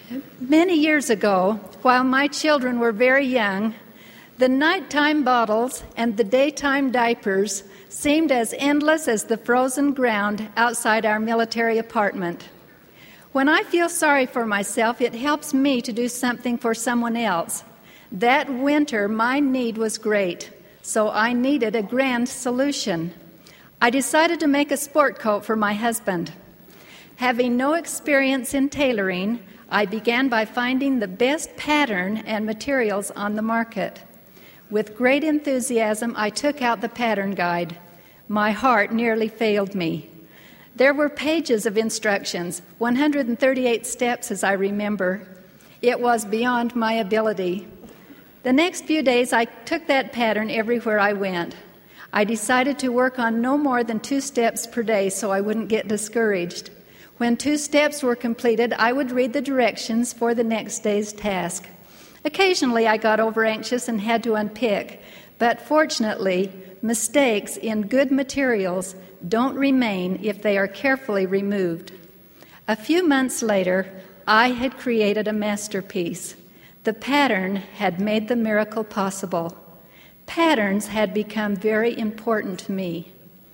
Many years ago, while my children were very young, the nighttime bottles and the daytime diapers seemed as endless as the frozen ground outside our military apartment. When I feel sorry for myself, it helps me to do something for someone else. That winter, my need was great, so I needed a grand solution. I decided to make a sport coat for my husband. Having no experience in tailoring, I began by finding the best pattern and materials on the market. With great enthusiasm, I took out the pattern guide. My heart nearly failed me. There were pages of instructions, 138 steps as I remember. It was beyond my ability. The next few days, I took that pattern everywhere I went. I decided to work on no more than 2 steps per day so I wouldn't get discouraged. When 2 steps were completed, I would read the directions for the next day's task. Occasionally, I got over-anxious and had to unpick, but fortunately, mistakes in good materials don't remain if they are carefully removed. A few months later, I had created a masterpiece. The pattern had made the miracle possible. Patterns had become very important to me.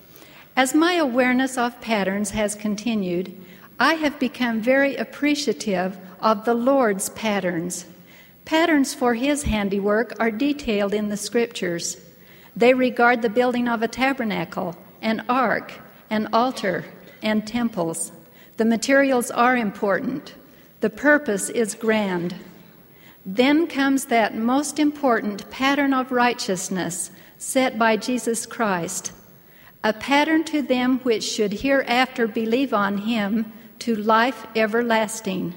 As my awareness of patterns has continued, I have become very appreciative of the Lord's patterns. Patterns for His handiwork are detailed in the Scriptures. They regard the building of a tabernacle, an ark, an altar, and temples. The materials are important. The purpose is grand. Then comes that most important pattern of righteousness set by Jesus Christ, a pattern to them which should hereafter believe on Him to life everlasting.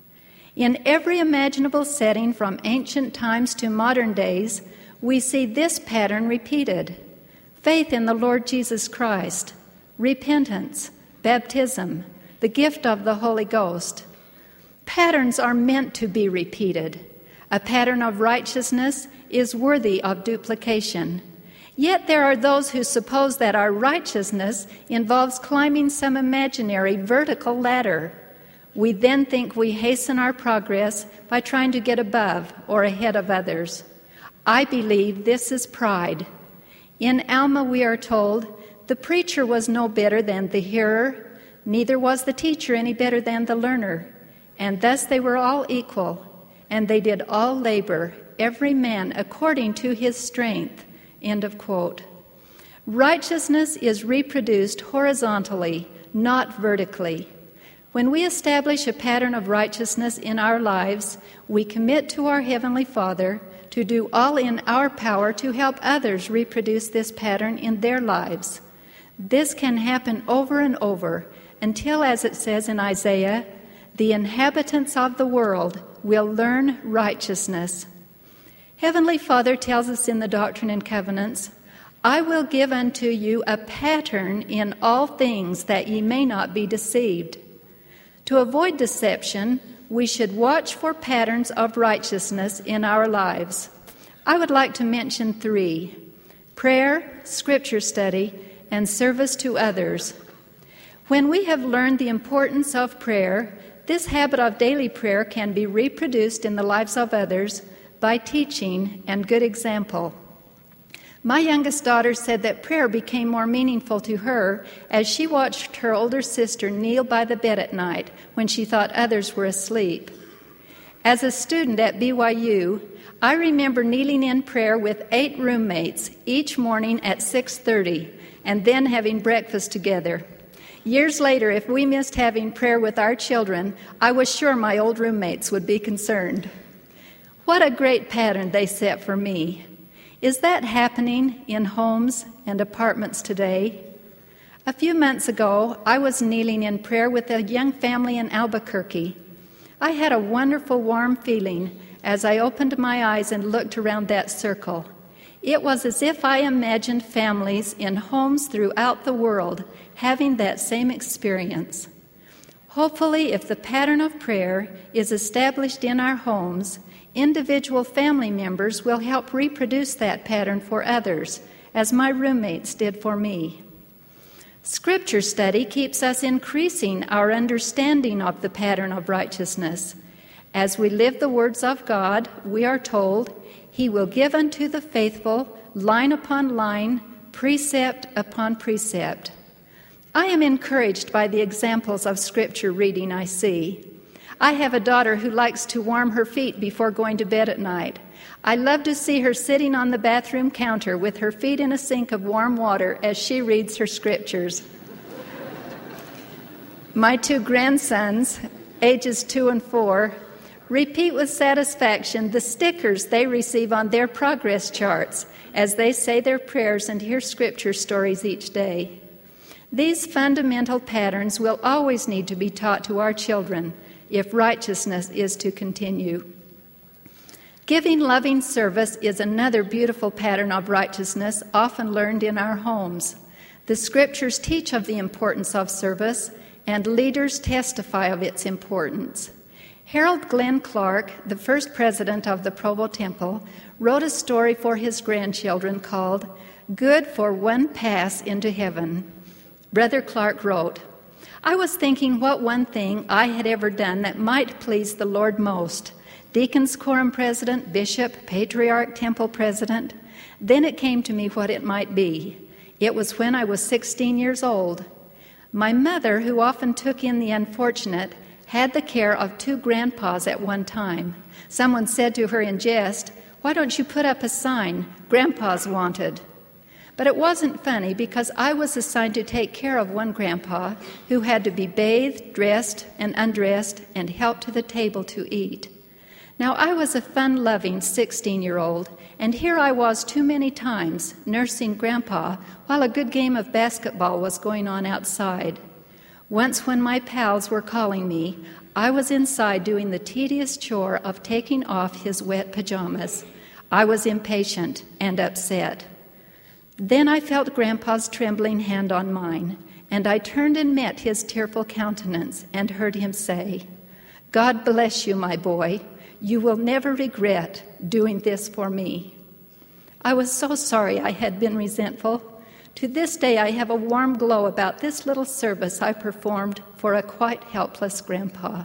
In every imaginable setting from ancient times to modern days, we see this pattern repeated: faith in the Lord Jesus Christ, repentance, baptism, the gift of the Holy Ghost. Patterns are meant to be repeated. A pattern of righteousness is worthy of duplication. Yet there are those who suppose that our righteousness involves climbing some imaginary vertical ladder. We then think we hasten our progress by trying to get above or ahead of others. I believe this is pride. In Alma we are told, the preacher was no better than the hearer, neither was the teacher any better than the learner. And thus they were all equal, and they did all labor, every man according to his strength. End of quote. Righteousness is reproduced horizontally, not vertically. When we establish a pattern of righteousness in our lives, we commit to our Heavenly Father to do all in our power to help others reproduce this pattern in their lives. This can happen over and over until, as it says in Isaiah, the inhabitants of the world will learn righteousness. Heavenly Father tells us in the Doctrine and Covenants, I will give unto you a pattern in all things that ye may not be deceived. To avoid deception, we should watch for patterns of righteousness in our lives. I would like to mention 3: prayer, scripture study, and service to others. When we have learned the importance of prayer, this habit of daily prayer can be reproduced in the lives of others by teaching and good example. My youngest daughter said that prayer became more meaningful to her as she watched her older sister kneel by the bed at night when she thought others were asleep. As a student at BYU, I remember kneeling in prayer with 8 roommates each morning at 6:30 and then having breakfast together. Years later, if we missed having prayer with our children, I was sure my old roommates would be concerned. What a great pattern they set for me. Is that happening in homes and apartments today? A few months ago, I was kneeling in prayer with a young family in Albuquerque. I had a wonderful, warm feeling as I opened my eyes and looked around that circle. It was as if I imagined families in homes throughout the world having that same experience. Hopefully, if the pattern of prayer is established in our homes, individual family members will help reproduce that pattern for others, as my roommates did for me. Scripture study keeps us increasing our understanding of the pattern of righteousness. As we live the words of God, we are told, He will give unto the faithful line upon line, precept upon precept. I am encouraged by the examples of Scripture reading I see. I have a daughter who likes to warm her feet before going to bed at night. I love to see her sitting on the bathroom counter with her feet in a sink of warm water as she reads her scriptures. My 2 grandsons, ages 2 and 4, repeat with satisfaction the stickers they receive on their progress charts as they say their prayers and hear scripture stories each day. These fundamental patterns will always need to be taught to our children if righteousness is to continue. Giving loving service is another beautiful pattern of righteousness often learned in our homes. The Scriptures teach of the importance of service, and leaders testify of its importance. Harold Glenn Clark, the first president of the Provo Temple, wrote a story for his grandchildren called Good for One Pass into Heaven. Brother Clark wrote, I was thinking what one thing I had ever done that might please the Lord most. Deacons Quorum president, bishop, patriarch, temple president. Then it came to me what it might be. It was when I was 16 years old. My mother, who often took in the unfortunate, had the care of 2 grandpas at one time. Someone said to her in jest, Why don't you put up a sign, Grandpa's wanted? But it wasn't funny because I was assigned to take care of one grandpa who had to be bathed, dressed, and undressed, and helped to the table to eat. Now, I was a fun-loving 16-year-old, and here I was too many times nursing Grandpa while a good game of basketball was going on outside. Once when my pals were calling me, I was inside doing the tedious chore of taking off his wet pajamas. I was impatient and upset. Then I felt Grandpa's trembling hand on mine, and I turned and met his tearful countenance and heard him say, God bless you, my boy. You will never regret doing this for me. I was so sorry I had been resentful. To this day, I have a warm glow about this little service I performed for a quite helpless grandpa.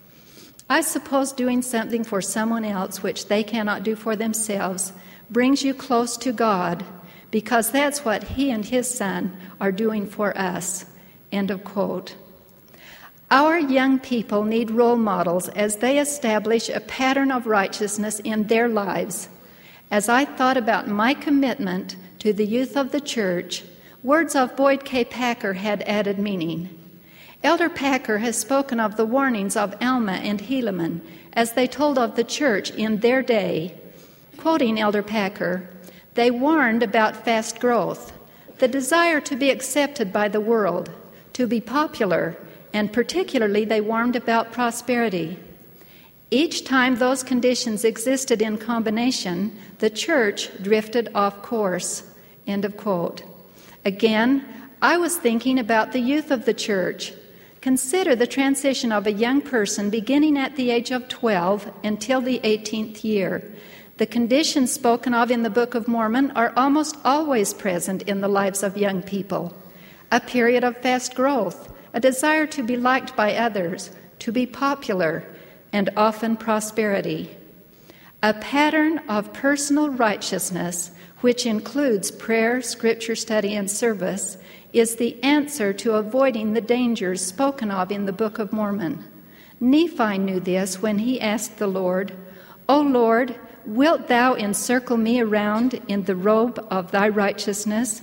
I suppose doing something for someone else which they cannot do for themselves brings you close to God, because that's what He and His Son are doing for us. End of quote. Our young people need role models as they establish a pattern of righteousness in their lives. As I thought about my commitment to the youth of the church, words of Boyd K. Packer had added meaning. Elder Packer has spoken of the warnings of Alma and Helaman as they told of the church in their day. Quoting Elder Packer, they warned about fast growth, the desire to be accepted by the world, to be popular, and particularly they warned about prosperity. Each time those conditions existed in combination, the church drifted off course. End of quote. Again, I was thinking about the youth of the church. Consider the transition of a young person beginning at the age of 12 until the 18th year. The conditions spoken of in the Book of Mormon are almost always present in the lives of young people. A period of fast growth, a desire to be liked by others, to be popular, and often prosperity. A pattern of personal righteousness, which includes prayer, scripture study, and service, is the answer to avoiding the dangers spoken of in the Book of Mormon. Nephi knew this when he asked the Lord, O Lord, wilt thou encircle me around in the robe of thy righteousness?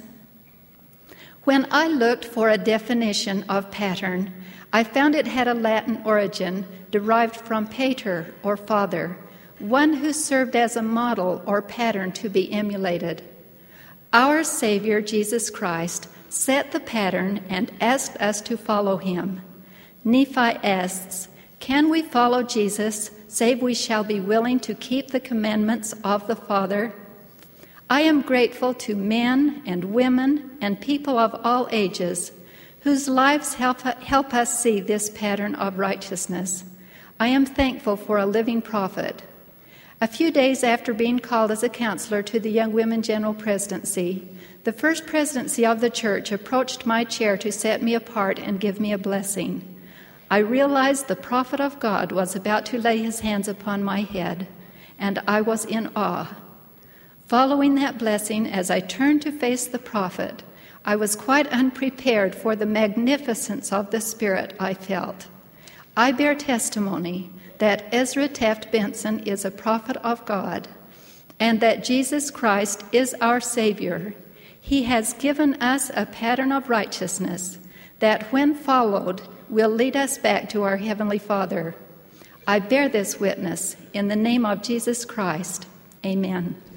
When I looked for a definition of pattern, I found it had a Latin origin derived from pater, or father, one who served as a model or pattern to be emulated. Our Savior, Jesus Christ, set the pattern and asked us to follow him. Nephi asks, can we follow Jesus, save we shall be willing to keep the commandments of the Father? I am grateful to men and women and people of all ages whose lives help us see this pattern of righteousness. I am thankful for a living prophet. A few days after being called as a counselor to the Young Women General Presidency, the First Presidency of the Church approached my chair to set me apart and give me a blessing. I realized the prophet of God was about to lay his hands upon my head, and I was in awe. Following that blessing, as I turned to face the prophet, I was quite unprepared for the magnificence of the Spirit I felt. I bear testimony that Ezra Taft Benson is a prophet of God, and that Jesus Christ is our Savior. He has given us a pattern of righteousness that, when followed, will lead us back to our Heavenly Father. I bear this witness in the name of Jesus Christ. Amen.